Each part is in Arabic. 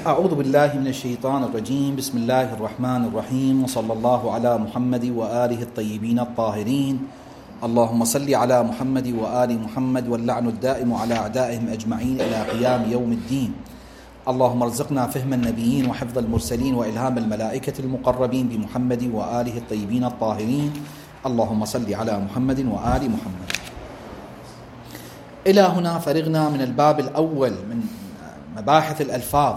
أعوذ بالله من الشيطان الرجيم. بسم الله الرحمن الرحيم، وصلى الله على محمد وآله الطيبين الطاهرين. اللهم صل على محمد وآل محمد، واللعن الدائم على أعدائهم أجمعين إلى قيام يوم الدين. اللهم ارزقنا فهم النبيين وحفظ المرسلين وإلهام الملائكة المقربين بمحمد وآله الطيبين الطاهرين. اللهم صل على محمد وآل محمد. إلى هنا فرغنا من الباب الأول من مباحث الألفاظ،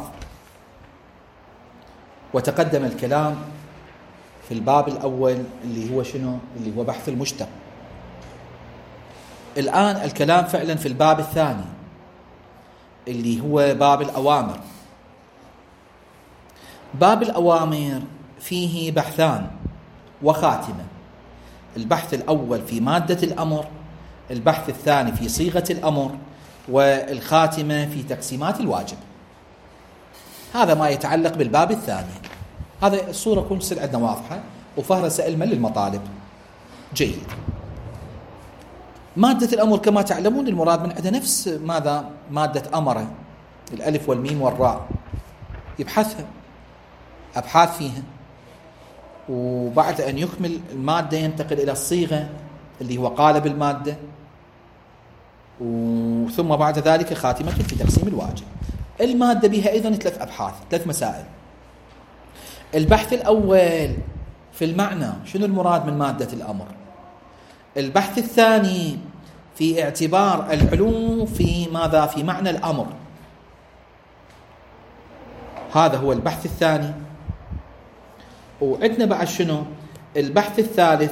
وتقدم الكلام في الباب الأول اللي هو شنو؟ اللي هو بحث المشتق. الآن الكلام فعلا في الباب الثاني اللي هو باب الأوامر. باب الأوامر فيه بحثان وخاتمة: البحث الأول في مادة الأمر، البحث الثاني في صيغة الأمر، والخاتمة في تقسيمات الواجب. هذا ما يتعلق بالباب الثاني. هذا الصورة كل تصير عندنا واضحة، وفهرس علما للمطالب. جيد. مادة الأمر كما تعلمون المراد من عندها نفس ماذا؟ مادة أمر، الألف والميم والراء، يبحثها أبحاث فيها، وبعد أن يكمل المادة ينتقل إلى الصيغة اللي هو قالب المادة، ثم بعد ذلك خاتمة في تقسيم الواجب. المادة بها أيضا 3 أبحاث، 3 مسائل. البحث الأول في المعنى، شنو المراد من مادة الأمر. البحث الثاني في اعتبار العلوم في ماذا؟ في معنى الأمر. هذا هو البحث الثاني. وعندنا بعد شنو؟ البحث الثالث،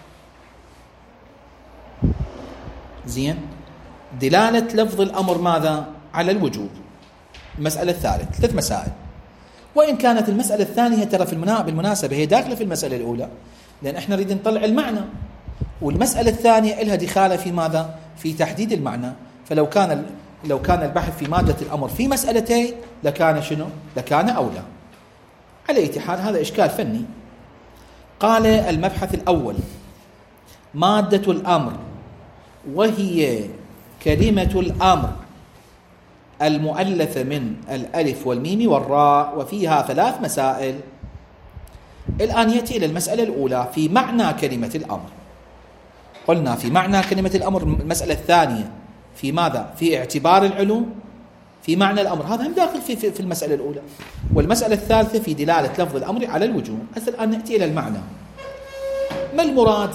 زين، دلالة لفظ الأمر ماذا؟ على الوجوب. المسألة الثالث، 3 مسائل. وإن كانت المسألة الثانية ترى في بالمناسبة هي داخلة في المسألة الأولى، لأن احنا نريد نطلع المعنى، والمسألة الثانية لها دخالة في ماذا؟ في تحديد المعنى. فلو كان البحث في مادة الأمر في مسألتين لكان شنو؟ لكان أولى. على أي حال هذا إشكال فني. قال المبحث الأول: مادة الأمر، وهي كلمة الأمر المؤلفة من الألف والميم والراء، وفيها 3 مسائل. الآن يأتي إلى المسألة الأولى في معنى كلمة الأمر. قلنا في معنى كلمة الأمر. المسألة الثانية في ماذا؟ في اعتبار العلوم في معنى الأمر، هذا هم داخل في المسألة الأولى. والمسألة الثالثة في دلالة لفظ الأمر على الوجوب. الآن نأتي إلى المعنى. ما المراد؟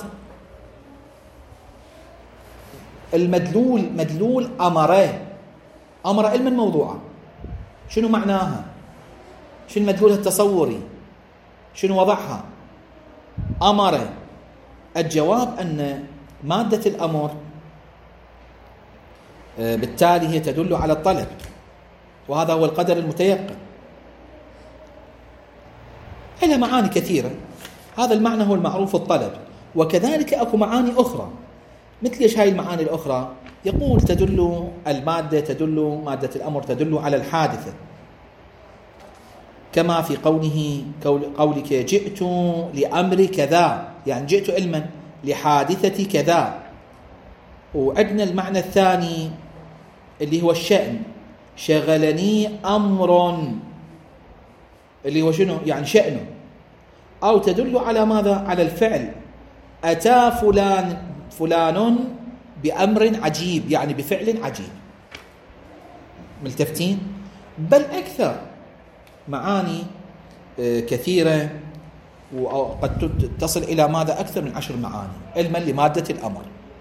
المدلول، مدلول أمر علما موضوعا، شنو معناها؟ شنو مدلولها التصوري؟ شنو وضعها؟ أمر. الجواب أن مادة الأمر بالتالي هي تدل على الطلب، وهذا هو القدر المتيقن. لها معاني كثيرة. هذا المعنى هو المعروف الطلب، وكذلك أكو معاني أخرى. مثل ايش هاي المعاني الأخرى؟ يقول تدل مادة الأمر تدل على الحادثة، كما في قولك جئت لأمر كذا، يعني جئت علما لحادثة كذا. وعندنا المعنى الثاني اللي هو الشأن، شغلني أمر، اللي هو شنو؟ يعني شأنه. أو تدل على ماذا؟ على الفعل، أتى فلان بأمر عجيب، يعني بفعل عجيب. ملتفتين؟ بل أكثر، معاني كثيرة، وقد تصل إلى ماذا؟ أكثر من 10 معاني علما لمادة الأمر.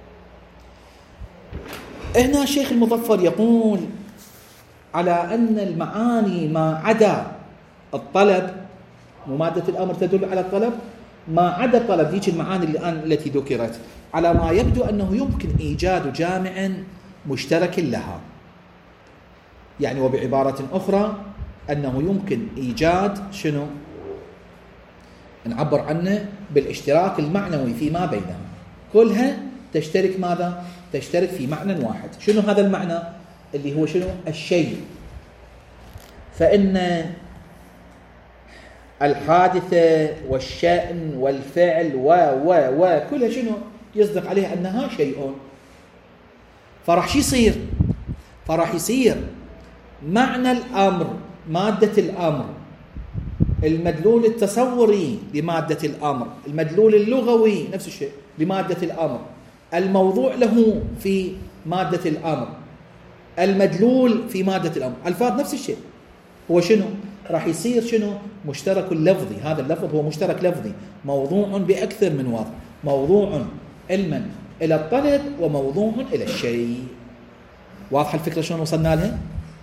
هنا الشيخ المظفر يقول على أن المعاني ما عدا الطلب، ومادة الأمر تدل على الطلب، ما عدا الطلب، ذيك المعاني التي ذكرت، على ما يبدو أنه يمكن إيجاد جامع مشترك لها. يعني وبعبارة أخرى أنه يمكن إيجاد شنو؟ نعبر عنه بالاشتراك المعنوي فيما بينها. كلها تشترك ماذا؟ تشترك في معنى واحد. شنو هذا المعنى؟ اللي هو شنو؟ الشيء. فإن الحادثة والشأن والفعل كلها شنو؟ يصدق عليها أنها شيء. فرح يصير معنى الأمر مادة الأمر، المدلول التصوري لمادة الأمر، المدلول اللغوي نفس الشيء لمادة الأمر، الموضوع له في مادة الأمر، المدلول في مادة الأمر، ألفاظ نفس الشيء. هو شنو؟ راح يصير شنو؟ مشترك لفظي. هذا اللفظ هو مشترك لفظي موضوع بأكثر من وضع، موضوع علما إلى الطلب وموضوع إلى الشيء. واضحة الفكرة شلون وصلنا لها؟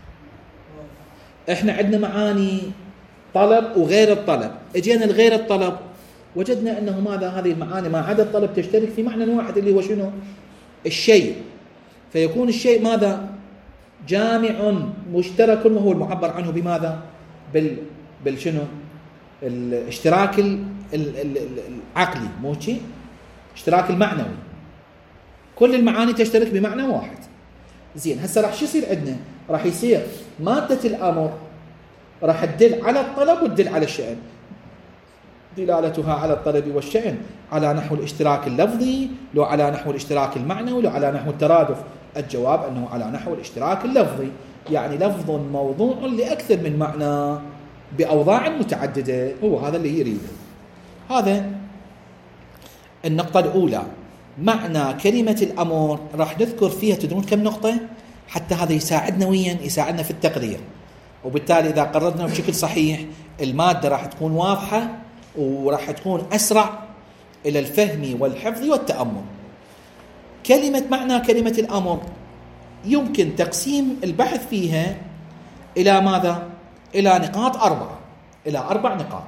احنا عندنا معاني طلب وغير الطلب، اجينا لغير الطلب وجدنا انه ماذا؟ هذه المعاني ما عدا الطلب تشترك في معنى واحد اللي هو شنو؟ الشيء. فيكون الشيء ماذا؟ جامع مشترك، وهو المعبر عنه بماذا؟ بالشنو؟ الاشتراك العقلي، مو شيء؟ اشتراك المعنوي. كل المعاني تشترك بمعنى واحد. زين، هسه راح شو يصير عندنا؟ راح يصير مادة الأمر راح تدل على الطلب وتدل على الشأن. دلالتها على الطلب والشأن على نحو الاشتراك اللفظي، لو على نحو الاشتراك المعنوي، لو على نحو الترادف. الجواب أنه على نحو الاشتراك اللفظي، يعني لفظ موضوع لأكثر من معنى بأوضاع متعددة. هو هذا اللي يريده. هذا النقطة الأولى. معنى كلمة الأمر راح نذكر فيها تدرون كم نقطة حتى هذا يساعدنا ويا يساعدنا في التقرير، وبالتالي إذا قررنا بشكل صحيح المادة راح تكون واضحة وراح تكون أسرع إلى الفهم والحفظ والتأمل. معنى كلمة الأمر يمكن تقسيم البحث فيها إلى ماذا؟ إلى نقاط 4، إلى 4 نقاط.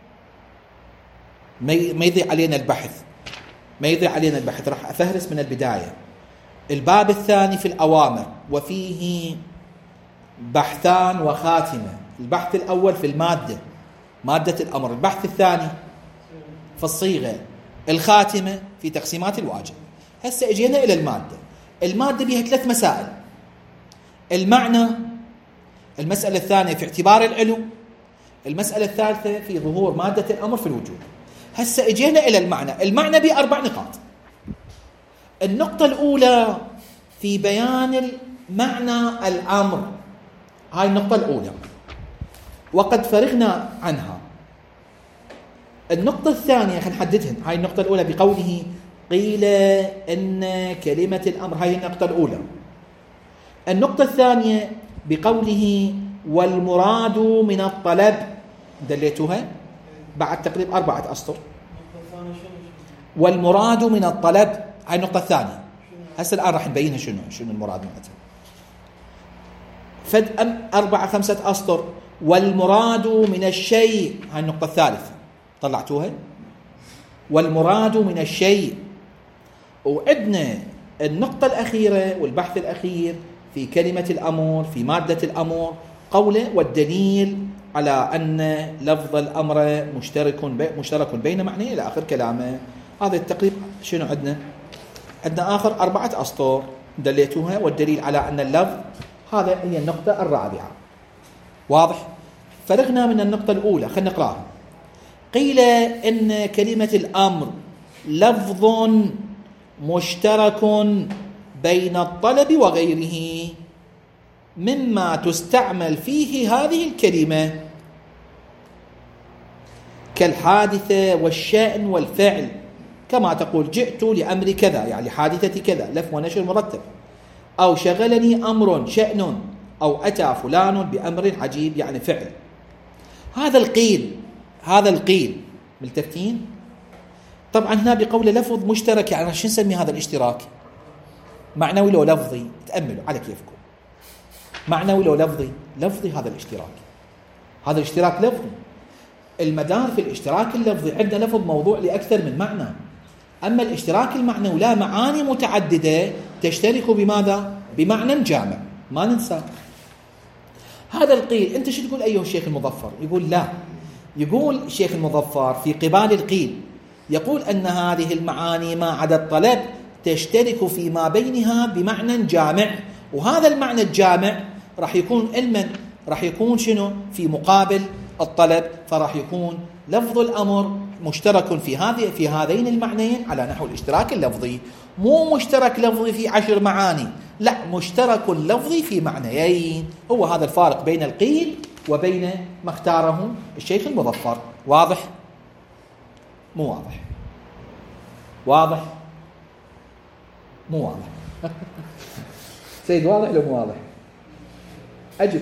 ما يضيع علينا البحث، راح أفهرس من البداية. الباب الثاني في الأوامر، وفيه بحثان وخاتمة. البحث الأول في مادة الأمر، البحث الثاني في الصيغة، الخاتمة في تقسيمات الواجب. هسه اجينا إلى المادة بها 3 مسائل. المعنى، المسألة الثانية في اعتبار العلو، المسألة الثالثة في ظهور مادة الأمر في الوجود. هسه اجينا إلى المعنى ب4 نقاط. النقطة الأولى في بيان معنى الأمر، هاي النقطة الأولى وقد فرغنا عنها. النقطة الثانية خلينا نحددها. هاي النقطة الأولى بقوله قيل إن كلمة الأمر، هاي النقطة الأولى. النقطة الثانية بقوله والمراد من الطلب، دليتوها بعد تقريبا 4 أسطر. والمراد من الطلب، هاي النقطة الثانية. هسه الآن راح نبينها شنو المراد منها. فد 4-5 أسطر. والمراد من الشيء، هاي النقطة الثالثة طلعتوها. والمراد من الشيء. وعندنا النقطة الأخيرة والبحث الأخير في كلمة الأمر، في مادة الأمر، قوله والدليل على أن لفظ الأمر مشترك بين معنى إلى آخر كلامه. هذا التقريب شنو عندنا آخر 4 أسطر دليتوها. والدليل على أن اللفظ، هذا هي النقطة الرابعة. واضح؟ فرغنا من النقطة الأولى، خلينا نقراها. قيل إن كلمة الأمر لفظ مشترك بين الطلب وغيره مما تستعمل فيه هذه الكلمة كالحادثة والشأن والفعل، كما تقول جئت لأمر كذا، يعني حادثة كذا، لف ونشر مرتب. أو شغلني أمر شأن، أو أتى فلان بأمر عجيب، يعني فعل. هذا القيل ملتفتين. طبعا هنا بقول لفظ مشترك، يعني شو نسمي هذا الاشتراك؟ معنوي لو لفظي؟ تأملوا على كيفكم. معنوي لو لفظي هذا الاشتراك لفظي. المدار في الاشتراك اللفظي عندنا لفظ موضوع لأكثر من معنى. أما الاشتراك المعنوي لا، معاني متعددة تشترك بماذا؟ بمعنى جامع، ما ننسى. هذا القيل أنت شو تقول أيها الشيخ المظفر؟ يقول لا، يقول الشيخ المظفر في قبال القيل يقول أن هذه المعاني ما عدا الطلب تشترك فيما بينها بمعنى جامع، وهذا المعنى الجامع راح يكون علما، راح يكون شنو؟ في مقابل الطلب، فراح يكون لفظ الأمر مشترك في هذين المعنيين على نحو الاشتراك اللفظي. مو مشترك لفظي في 10 معاني، لا، مشترك لفظي في معنيين. هو هذا الفارق بين القيل وبين ما اختاره الشيخ المظفر. واضح؟ مو واضح؟ واضح؟ مو واضح؟ سيد واضح لو مو واضح؟ أجب.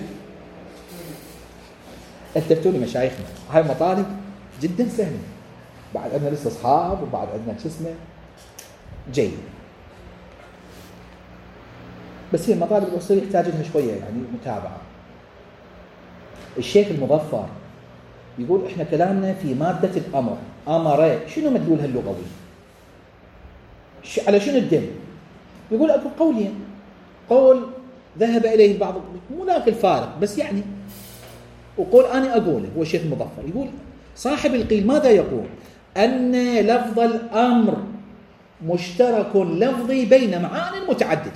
اثبتوا لي مشايخنا، هاي مطالب جدا سهلة، بعد أننا لسه أصحاب وبعد أننا شو اسمه جيد، بس هي المطالب الأصولية يحتاج لها شوية يعني متابعة. الشيخ المظفر يقول إحنا كلامنا في مادة الأمر، أمر، شنو مدلولها اللغوي؟ على شنو الدل؟ يقول أكو قولين، قول ذهب إليه البعض، مو ذاك الفارق بس يعني، وقول أنا أقوله، هو الشيخ المظفر يقول صاحب القيل ماذا يقول؟ أن لفظ الأمر مشترك لفظي بين معان متعددة.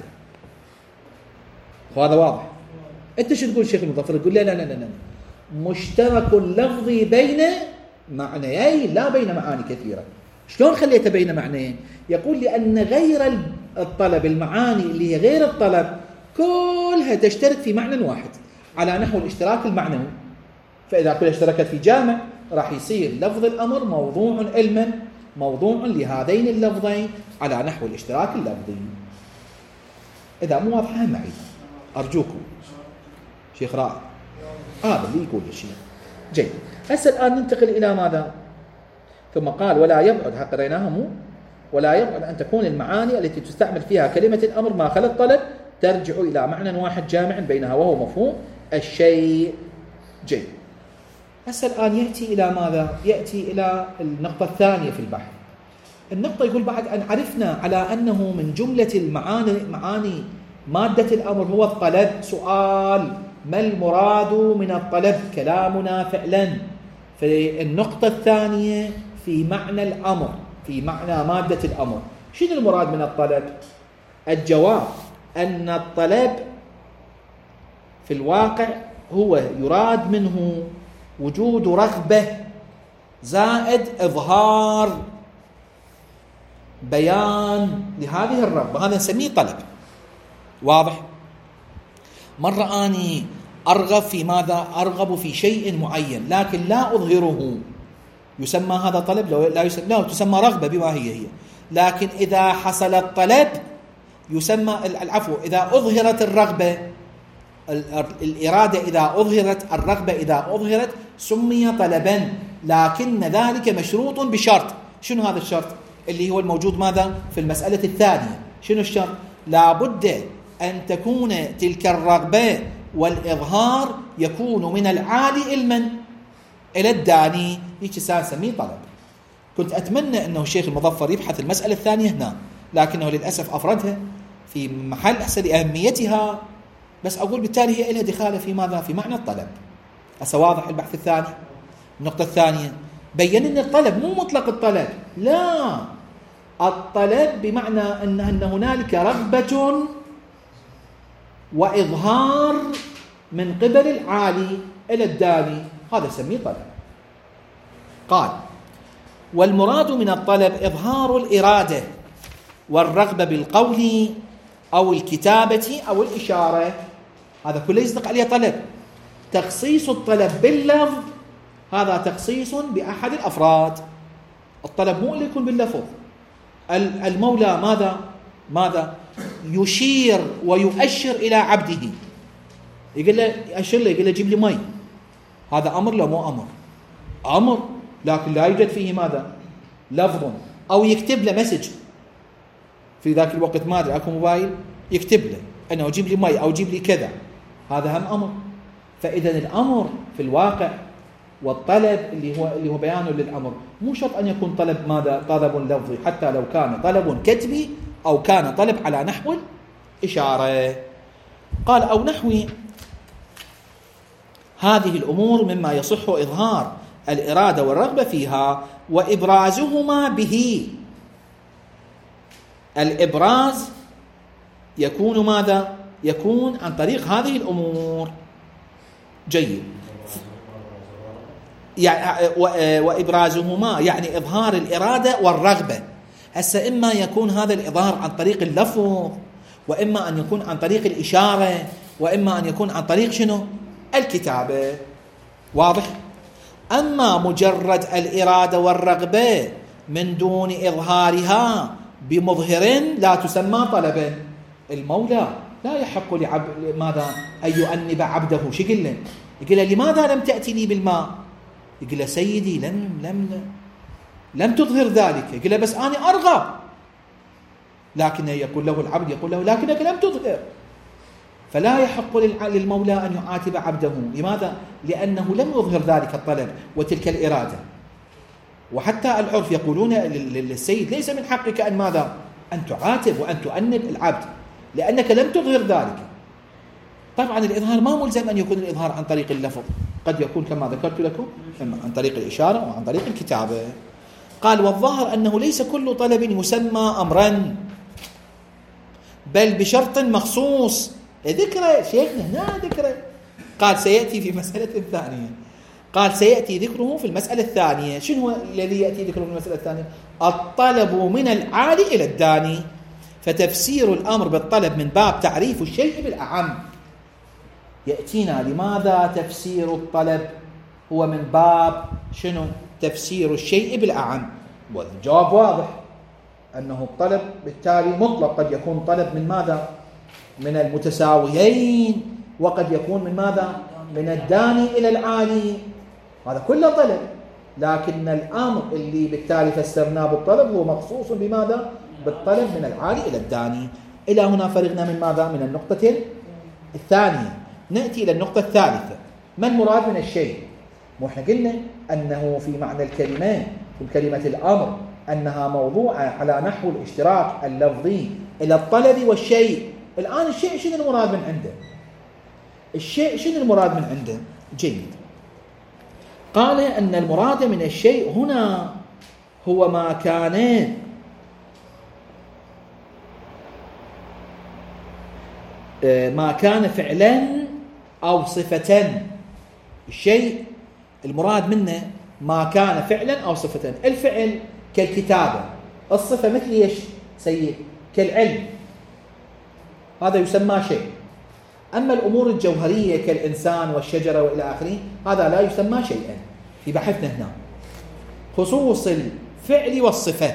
وهذا واضح. أنت شو تقول الشيخ المظفر؟ يقول لا لا لا لا، مشترك لفظي بين معنيين لا بين معاني كثيرة. شلون خليته بين معنيين؟ يقول لأن غير الطلب، المعاني اللي هي غير الطلب كلها تشترك في معنى واحد على نحو الاشتراك المعنوي، فإذا كلها اشتركت في جامع راح يصير لفظ الأمر موضوع علما موضوع لهذين اللفظين على نحو الاشتراك اللفظي. إذا مو واضحة معي أرجوكم شيخ رائع، هذا اللي يقول الشيء جيد. هسه الآن ننتقل إلى ماذا؟ ثم قال ولا يبعد، حق قريناها مو؟ ولا يبعد أن تكون المعاني التي تستعمل فيها كلمة الأمر ما خلا الطلب ترجع إلى معنى واحد جامع بينها وهو مفهوم الشيء. جيد. هسه الآن يأتي إلى ماذا؟ يأتي إلى النقطة الثانية في البحث. النقطة يقول بعد أن عرفنا على أنه من جملة معاني مادة الأمر هو الطلب، سؤال ما المراد من الطلب؟ كلامنا فعلا في النقطة الثانية في معنى الأمر، في معنى مادة الأمر، شنو المراد من الطلب؟ الجواب أن الطلب في الواقع هو يراد منه وجود رغبة زائد إظهار بيان لهذه الرغبة، هذا نسميه طلب. واضح؟ مرة أني أرغب في ماذا؟ أرغب في شيء معين لكن لا أظهره، يسمى هذا طلب؟ لا يسمى، لا تسمى رغبة بما هي. لكن إذا حصل الطلب يسمى العفو، إذا أظهرت الرغبة، الإرادة إذا أظهرت، الرغبة إذا أظهرت سمي طلبا، لكن ذلك مشروط بشرط. شنو هذا الشرط؟ اللي هو الموجود ماذا؟ في المسألة الثانية. شنو الشرط؟ لابد أن تكون تلك الرغبة والإظهار يكون من العالي علما إلى الداني، هيك سميه طلب. كنت أتمنى أنه الشيخ المظفر يبحث المسألة الثانية هنا، لكنه للأسف أفردها في محل أحسن لأهميتها، بس أقول بالتالي هي لها دخالة في ماذا؟ في معنى الطلب. هسه واضح البحث الثاني. النقطة الثانية بين أن الطلب مو مطلق الطلب، لا، الطلب بمعنى أن هنالك رغبة وإظهار من قبل العالي إلى الداني، هذا سميه طلب. قال والمراد من الطلب إظهار الإرادة والرغبة بالقول أو الكتابة أو الإشارة، هذا كله يصدق عليه طلب. تخصيص الطلب باللفظ هذا تخصيص بأحد الأفراد. الطلب مو اللي يكون باللفظ. المولى ماذا يشير ويؤشر إلى عبده، يقول له يأشر له، يقول له جيب لي مي، هذا أمر لا مو أمر؟ أمر، لكن لا يوجد فيه ماذا؟ لفظ. أو يكتب له مسج في ذاك الوقت، ما أدري أكو موبايل يكتب له أنه جيب لي مي أو جيب لي كذا، هذا هم أمر. فإذا الأمر في الواقع والطلب اللي هو بيان للأمر مو شرط أن يكون طلب ماذا؟ طلب لفظي، حتى لو كان طلب كتبي أو كان طلب على نحو الإشارة. قال أو نحو هذه الأمور مما يصح إظهار الإرادة والرغبة فيها وإبرازهما به. الإبراز يكون ماذا؟ يكون عن طريق هذه الأمور. جيد. يعني وإبرازهما يعني إظهار الإرادة والرغبة. هسه إما يكون هذا الإظهار عن طريق اللفظ، وإما أن يكون عن طريق الإشارة، وإما أن يكون عن طريق شنو؟ الكتابة. واضح؟ أما مجرد الإرادة والرغبة من دون إظهارها بمظهر لا تسمى طلبا. المولى لا يحق ماذا أن يؤنب عبده. شو يقول له؟ يقول له لماذا لم تأتني بالماء؟ يقول له سيدي لم تظهر ذلك. يقول له بس أنا أرغب. لكن يقول له العبد يقول له لكنك لم تظهر. فلا يحق للمولى أن يعاتب عبده. لماذا؟ لأنه لم يظهر ذلك الطلب وتلك الإرادة. وحتى العرف يقولون للسيد ليس من حقك أن ماذا؟ أن تعاتب وأن تؤنب العبد لأنك لم تظهر ذلك. طبعا الإظهار ما ملزم أن يكون الإظهار عن طريق اللفظ، قد يكون كما ذكرت لكم عن طريق الإشارة وعن طريق الكتابة. قال والظاهر أنه ليس كل طلب يسمى أمرا بل بشرط مخصوص. ذكره شيخنا هنا ذكره. قال سيأتي في مسألة ثانية. قال سيأتي ذكره في المسألة الثانية. شنو هو الذي يأتي ذكره في المسألة الثانية؟ الطلب من العالي إلى الداني. فتفسير الأمر بالطلب من باب تعريف الشيء بالأعم. يأتينا لماذا تفسير الطلب هو من باب شنو؟ تفسير الشيء بالأعم. والجواب واضح أنه الطلب بالتالي مطلق، قد يكون طلب من ماذا؟ من المتساويين، وقد يكون من ماذا؟ من الداني إلى العالي. هذا كله طلب، لكن الأمر اللي بالتالي فسرناه بالطلب هو مخصوص بماذا؟ بالطلب من العالي إلى الداني. إلى هنا فرغنا من ماذا؟ من النقطة الثانية. نأتي إلى النقطة الثالثة. ما المراد من الشيء؟ احنا قلنا أنه في معنى الكلمة، في كلمة الأمر، أنها موضوعة على نحو الاشتراك اللفظي إلى الطلب والشيء. الآن الشيء شنو المراد من عنده؟ الشيء شنو المراد من عنده؟ جيد. قال أن المراد من الشيء هنا هو ما كان فعلا أو صفة. الشيء المراد منه ما كان فعلا أو صفة. الفعل كالكتابة، الصفة مثل ايش سيد؟ كالعلم، هذا يسمى شيء. أما الأمور الجوهرية كالإنسان والشجرة وإلى آخره هذا لا يسمى شيئا في بحثنا هنا. خصوص الفعل والصفة.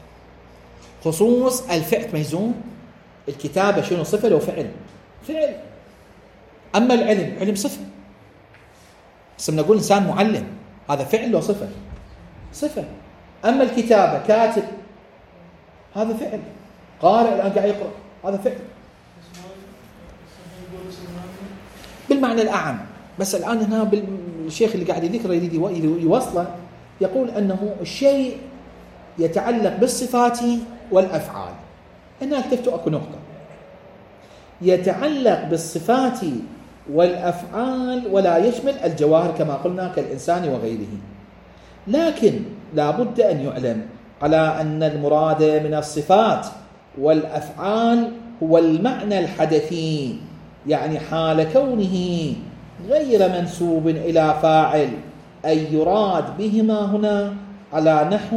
خصوص الفعل ميزون. الكتابة شنو؟ صفة لو فعل؟ فعل. أما العلم، علم صفة. بس نقول إنسان معلم، هذا فعل لو صفة؟ صفة. أما الكتابة كاتب، هذا فعل. قارئ الآن قاعد يقرأ، هذا فعل بالمعنى الأعم. بس الآن هنا الشيخ اللي قاعد يذكر يريد يوصله، يقول أنه الشيء يتعلق بالصفات والأفعال. هنا اكتبت أكو نقطة. يتعلق بالصفات والأفعال ولا يشمل الجواهر كما قلنا كالإنسان وغيره. لكن لا بد أن يعلم على أن المراد من الصفات والأفعال هو المعنى الحدثي، يعني حال كونه غير منسوب إلى فاعل، أي يراد بهما هنا على نحو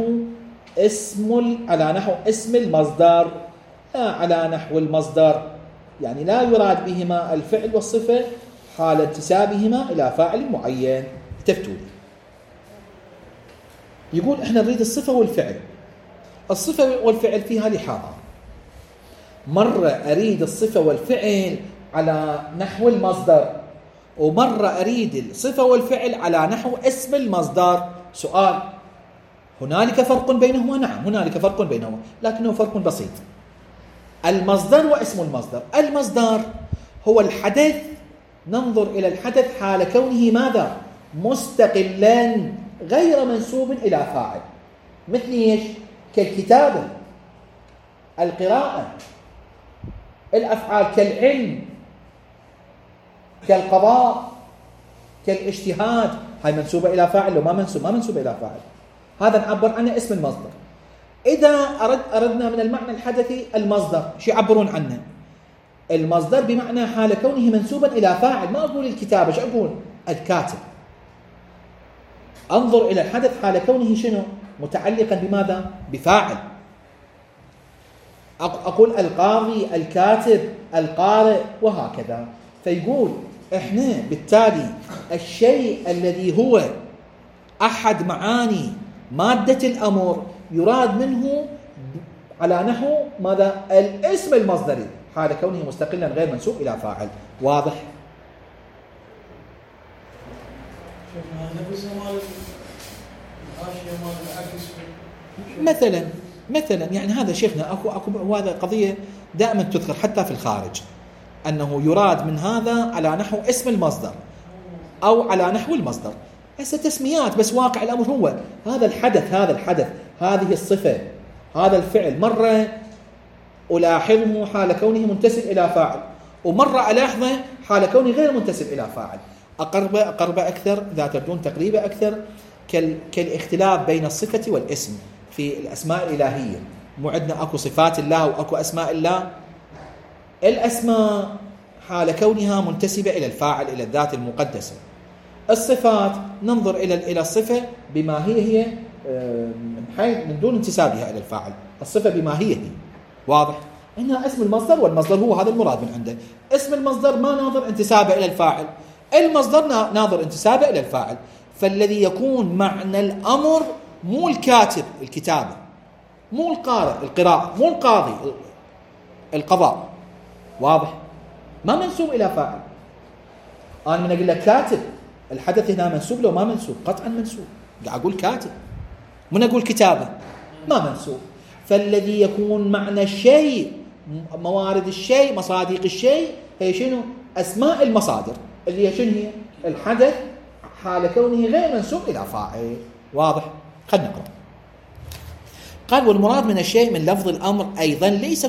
اسم المصدر، لا على نحو المصدر. يعني لا يراد بهما الفعل والصفة حال انتسابهما إلى فاعل معين. تفتوا يقول احنا نريد الصفة والفعل. الصفة والفعل فيها لحاظة. مرة أريد الصفة والفعل على نحو المصدر، ومرة أريد الصفة والفعل على نحو اسم المصدر. سؤال، هنالك فرق بينهما؟ نعم هنالك فرق بينهما، لكنه فرق بسيط. المصدر واسم المصدر. المصدر هو الحدث، ننظر إلى الحدث حال كونه ماذا؟ مستقلا غير منسوب إلى فاعل. مثل ايش؟ كالكتابة، القراءة، الأفعال كالعلم، كالقضاء، كالاجتهاد. هاي منسوبة إلى فاعل وما ما منسوبة إلى فاعل. هذا نعبر عنه اسم المصدر. إذا أردنا من المعنى الحدثي المصدر، شو يعبرون عنه؟ المصدر بمعنى حال كونه منسوبا إلى فاعل. ما أقول الكتابة، شو أقول؟ الكاتب. أنظر إلى الحدث حال كونه شنو؟ متعلقا بماذا؟ بفاعل. أقول القاضي، الكاتب، القارئ، وهكذا. فيقول إحنا بالتالي الشيء الذي هو أحد معاني مادة الأمر يراد منه على نحو ماذا؟ الاسم المصدري حال كونه مستقلا غير منسوب إلى فاعل. واضح؟ مثلا يعني هذا شيخنا اكو وهذا قضيه دائما تذكر حتى في الخارج، انه يراد من هذا على نحو اسم المصدر او على نحو المصدر. هسه تسميات، بس واقع الامر هو هذا الحدث هذه الصفه هذا الفعل مرة ألاحظه حال كونه منتسب إلى فاعل، ومرة ألاحظه حال كونه غير منتسب إلى فاعل. أقرب أكثر إذا تردون تقريبا أكثر كالاختلاف بين الصفة والاسم في الأسماء الإلهية. مو عندنا أكو صفات الله وأكو أسماء الله. الأسماء حال كونها منتسبة إلى الفاعل، إلى الذات المقدسة. الصفات ننظر إلى الصفة بما هي من حيث من دون انتسابها إلى الفاعل، الصفة بما هي. واضح؟ إنها اسم المصدر، والمصدر هو هذا المراد من عنده. اسم المصدر ما ناظر انتسابه إلى الفاعل، المصدر ناظر انتسابه إلى الفاعل. فالذي يكون معنى الأمر مو الكاتب الكتابة، مو القارئ القراءة، مو القاضي القضاء. واضح؟ ما منسوب إلى فاعل. أنا من أقول لك كاتب، الحدث هنا منسوب لو ما منسوب؟ قطعا منسوب. قاعد أقول كاتب، من أقول كتابة ما منسوب. فالذي يكون معنى الشيء، موارد الشيء، مصادق الشيء، هي شنو؟ أسماء المصادر اللي هي شنو هي؟ الحدث حال كونه غير منسوب إلى فاعل. واضح؟ خلنا نقرأ. قال: والمراد من الشيء من لفظ الأمر أيضا ليس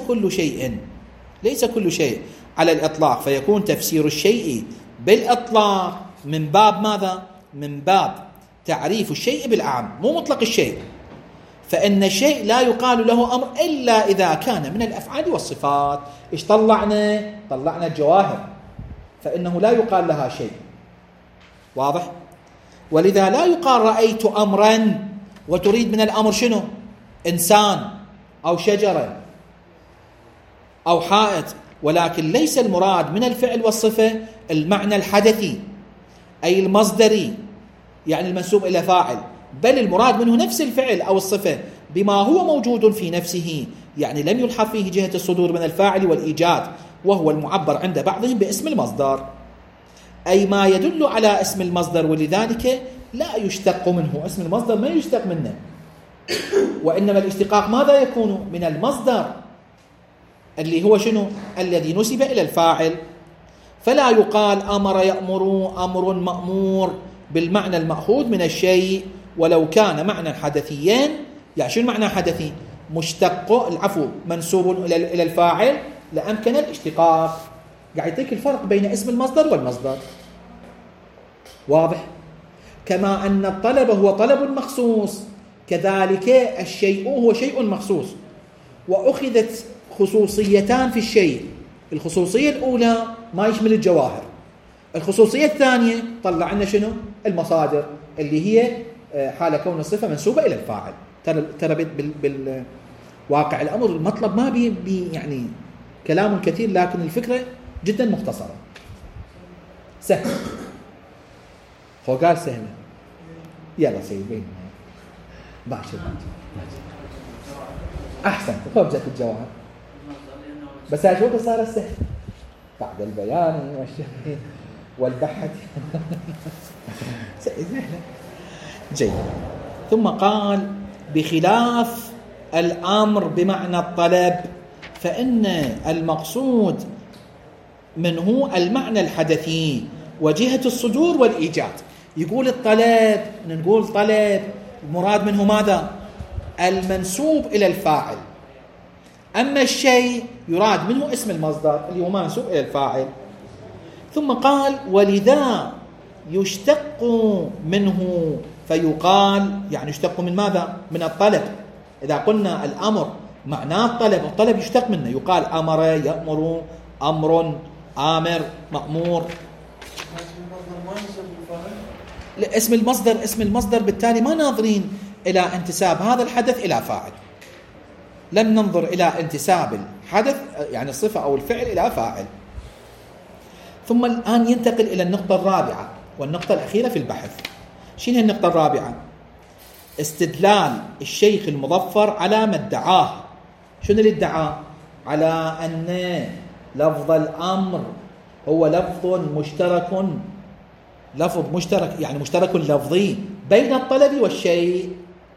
كل شيء على الإطلاق، فيكون تفسير الشيء بالإطلاق من باب ماذا؟ من باب تعريف الشيء بالأعم، مو مطلق الشيء. فإن الشيء لا يقال له أمر إلا إذا كان من الأفعال والصفات. إيش طلعنا الجواهر، فإنه لا يقال لها شيء. واضح؟ ولذا لا يقال رأيت أمرا وتريد من الأمر شنو؟ إنسان أو شجرة أو حائط. ولكن ليس المراد من الفعل والصفة المعنى الحدثي أي المصدري، يعني المنسوب إلى فاعل، بل المراد منه نفس الفعل أو الصفة بما هو موجود في نفسه، يعني لم يلحظ فيه جهة الصدور من الفاعل والإيجاد، وهو المعبر عند بعضهم باسم المصدر، أي ما يدل على اسم المصدر. ولذلك لا يشتق منه، اسم المصدر ما يشتق منه، وإنما الاشتقاق ماذا يكون؟ من المصدر اللي هو شنو؟ الذي نسب إلى الفاعل. فلا يقال أمر يأمر أمر مأمور بالمعنى المأخوذ من الشيء ولو كان معنى حدثيين. يعني شو المعنى حدثي؟ منسوب إلى الفاعل لأمكن الاشتقاق. قاعد يعطيك الفرق بين اسم المصدر والمصدر. واضح؟ كما أن الطلب هو طلب مخصوص، كذلك الشيء هو شيء مخصوص، وأخذت خصوصيتان في الشيء. الخصوصية الأولى ما يشمل الجواهر، الخصوصية الثانية طلع لنا شنو؟ المصادر اللي هي حال كون الصفة منسوبة إلى الفاعل. ترى بالواقع الأمر المطلب ما بي يعني كلام كثير، لكن الفكرة جدا مختصرة سهل. هو قال سهلة. يلا سيدين باشر أحسن خبزة الجواهر. بس هالشوط صار السهل بعد البيان والشهر والبحث. جيد. ثم قال: بخلاف الأمر بمعنى الطلب، فإن المقصود منه المعنى الحدثي وجهة الصدور والإيجاد. يقول الطلب، نقول طلب المراد منه ماذا؟ المنسوب إلى الفاعل. أما الشيء يراد منه اسم المصدر اللي هو منسوب إلى الفاعل. ثم قال: ولذا يشتق منه، فيقال يعني يشتق من ماذا؟ من الطلب. إذا قلنا الأمر معناه الطلب يشتق منه، يقال أمر يأمر أمر آمر مأمور. اسم المصدر بالتالي ما ناظرين إلى انتساب هذا الحدث إلى فاعل، لم ننظر إلى انتساب الحدث يعني الصفة أو الفعل إلى فاعل. ثم الآن ينتقل إلى النقطة الرابعة والنقطة الأخيرة في البحث. شنو هي النقطة الرابعة؟ استدلال الشيخ المظفر على ما ادعاه. شنو اللي ادعاه؟ على أن لفظ الأمر هو لفظ مشترك، يعني مشترك لفظي بين الطلب والشيء،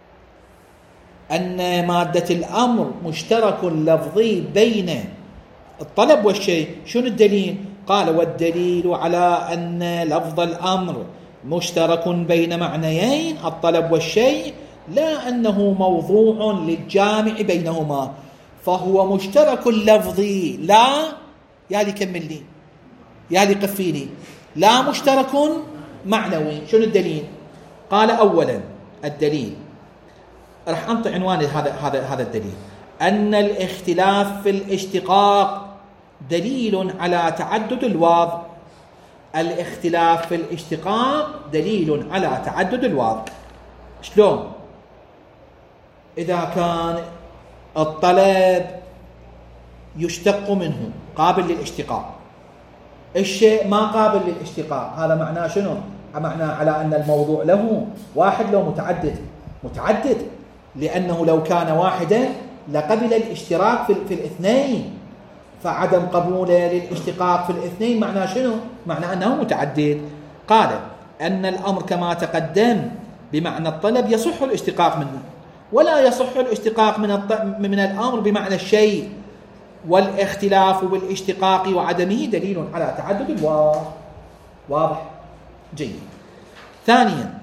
أن مادة الأمر مشترك لفظي بين الطلب والشيء. شنو الدليل؟ قال: والدليل على أن لفظ الأمر مشترك بين معنيين الطلب والشيء لا أنه موضوع للجامع بينهما، فهو مشترك لفظي لا يالي كمل لي يالي قفي لي لا مشترك معنوي. شنو الدليل؟ قال: أولا الدليل، راح أنطي عنوان هذا الدليل، أن الاختلاف في الاشتقاق دليل على تعدد الوضع. الاختلاف في الاشتقاق دليل على تعدد الوضع. شلون؟ إذا كان الطلب يشتق منه قابل للاشتقاق، الشيء ما قابل للاشتقاق، هذا معناه شنو؟ معناه على أن الموضوع له واحد لو متعدد، لأنه لو كان واحدا لقبل الاشتراك في الاثنين، فعدم قبوله للاشتقاق في الاثنين معناه شنو؟ معناه أنه متعدد. قال أن الأمر كما تقدم بمعنى الطلب يصح الاشتقاق منه، ولا يصح الاشتقاق من الأمر بمعنى الشيء، والاختلاف بالاشتقاق وعدمه دليل على تعدد الوضع. واضح؟ جيد. ثانيا،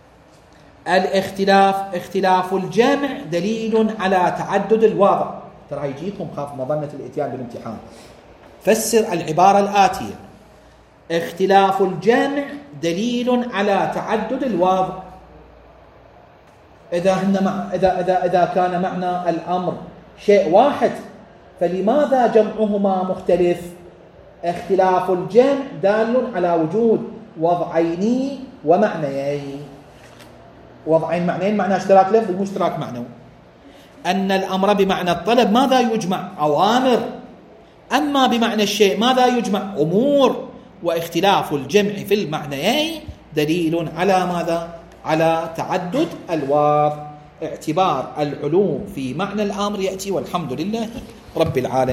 اختلاف الجمع دليل على تعدد الوضع. ترى يجيكم خاف مظنة الاتيان بالامتحان. فسر العبارة الآتية: اختلاف الجمع دليل على تعدد الوضع. إذا كان معنى الأمر شيء واحد فلماذا جمعهما مختلف؟ اختلاف الجمع دال على وجود وضعين ومعنيين. وضعين معنيين، معنى اشتراك لفظي واشتراك معنوي. أن الأمر بمعنى الطلب ماذا يجمع؟ أوامر. أما بمعنى الشيء ماذا يجمع؟ أمور. واختلاف الجمع في المعنيين دليل على ماذا؟ على تعدد الوضع. اعتبار العلوم في معنى الأمر يأتي، والحمد لله رب العالمين.